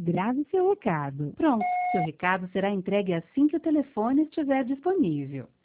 Grave seu recado. Pronto, seu recado será entregue assim que o telefone estiver disponível.